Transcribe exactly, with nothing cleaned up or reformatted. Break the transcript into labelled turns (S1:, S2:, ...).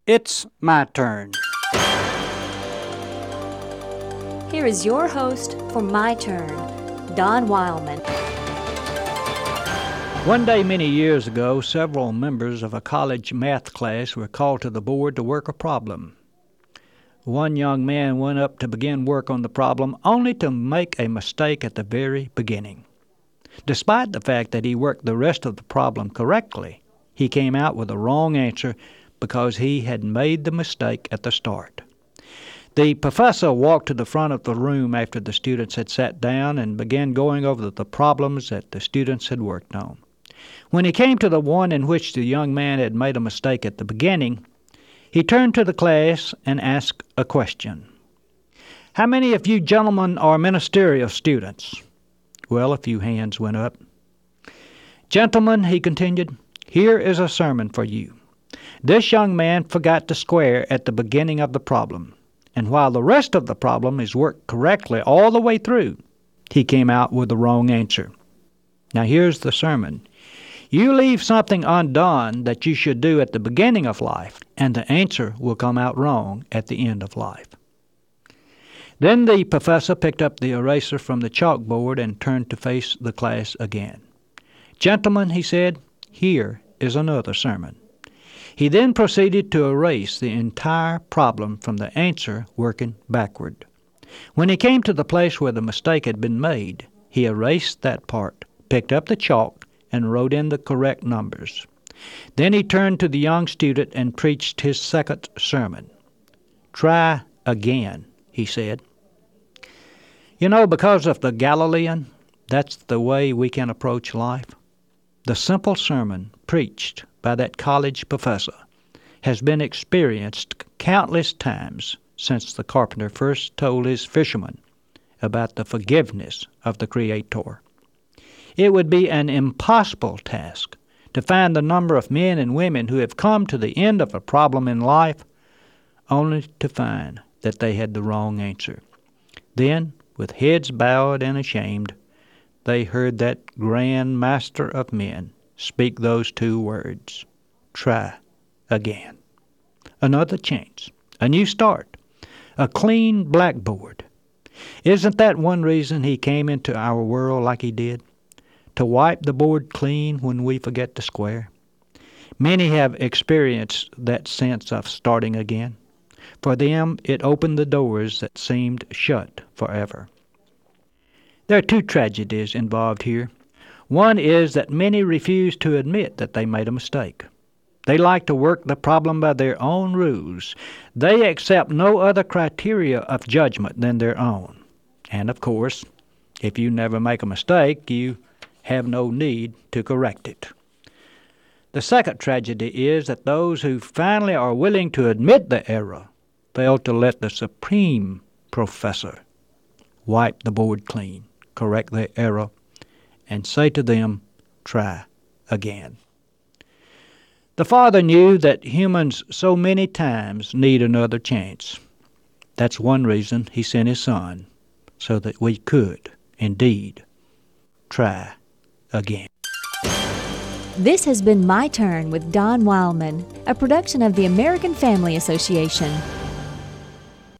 S1: It's my turn.
S2: Here is your host for My Turn, Don Wildman.
S1: One day many years ago, several members of a college math class were called to the board to work a problem. One young man went up to begin work on the problem only to make a mistake at the very beginning. Despite the fact that he worked the rest of the problem correctly, he came out with the wrong answer because he had made the mistake at the start. The professor walked to the front of the room after the students had sat down and began going over the problems that the students had worked on. When he came to the one in which the young man had made a mistake at the beginning, he turned to the class and asked a question. "How many of you gentlemen are ministerial students?" Well, a few hands went up. "Gentlemen," he continued, "here is a sermon for you. This young man forgot to square at the beginning of the problem, and while the rest of the problem is worked correctly all the way through, he came out with the wrong answer. Now here's the sermon. You leave something undone that you should do at the beginning of life, and the answer will come out wrong at the end of life." Then the professor picked up the eraser from the chalkboard and turned to face the class again. "Gentlemen," he said, "here is another sermon." He then proceeded to erase the entire problem from the answer working backward. When he came to the place where the mistake had been made, he erased that part, picked up the chalk, and wrote in the correct numbers. Then he turned to the young student and preached his second sermon. "Try again," he said. You know, because of the Galilean, that's the way we can approach life. The simple sermon preached by that college professor has been experienced countless times since the carpenter first told his fishermen about the forgiveness of the Creator. It would be an impossible task to find the number of men and women who have come to the end of a problem in life only to find that they had the wrong answer. Then, with heads bowed and ashamed, they heard that grand master of men speak those two words, "Try again." Another chance, a new start, a clean blackboard. Isn't that one reason he came into our world like he did? To wipe the board clean when we forget to square. Many have experienced that sense of starting again. For them, it opened the doors that seemed shut forever. There are two tragedies involved here. One is that many refuse to admit that they made a mistake. They like to work the problem by their own rules. They accept no other criteria of judgment than their own. And of course, if you never make a mistake, you have no need to correct it. The second tragedy is that those who finally are willing to admit the error fail to let the supreme professor wipe the board clean, correct their error, and say to them, "Try again." The Father knew that humans so many times need another chance. That's one reason he sent his Son, so that we could, indeed, try again.
S2: This has been My Turn with Don Wildman, a production of the American Family Association.